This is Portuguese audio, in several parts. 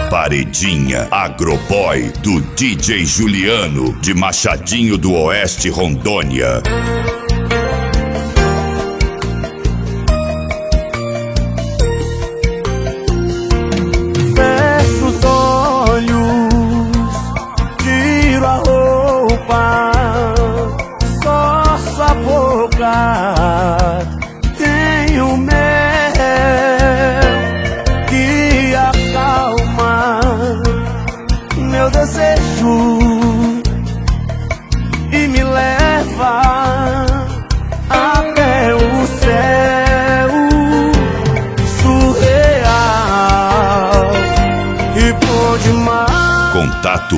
Paredinha Agroboy do DJ Juliano de Machadinho do Oeste, Rondônia. Fecho os olhos, tiro a roupa, coço a boca, tenho mel que acalma meu desejo e me leva até o céu surreal e bom demais. Contato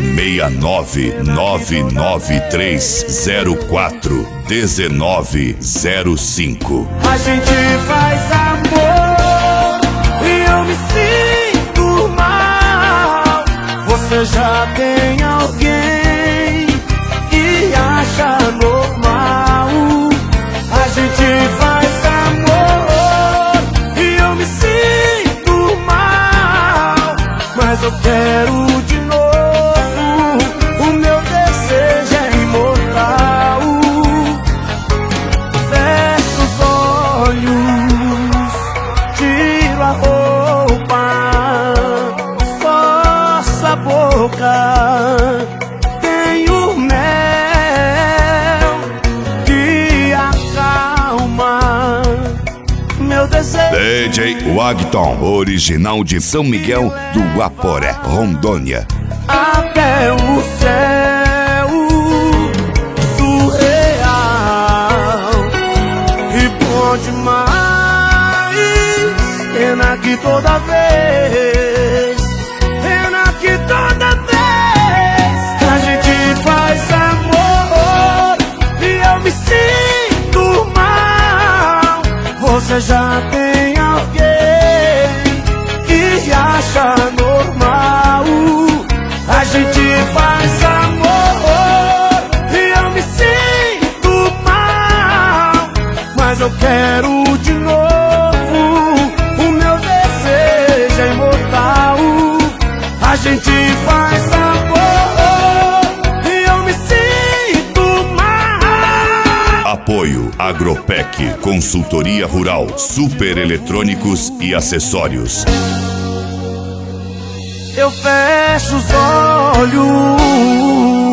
69993041905. A gente faz amor e eu me sinto mal. Você já tem alguém e acha normal. A gente faz amor e eu me sinto mal, mas eu quero de novo. O meu desejo é imortal. Fecho os olhos, tiro a roupa, forço a boca, tenho mel que acalma meu desejo. DJ Wagton, original de São Miguel do Guaporé, Rondônia. Até o céu surreal e bom demais. Pena que toda vez, pena que toda vez a gente faz amor e eu me sinto mal. Você já tem alguém que acha normal. A gente faz amor e eu me sinto mal, mas eu quero de novo. O meu desejo é imortal. A gente faz amor e eu me sinto mal. Apoio Agropec, consultoria rural, super eletrônicos e acessórios. Eu fecho os olhos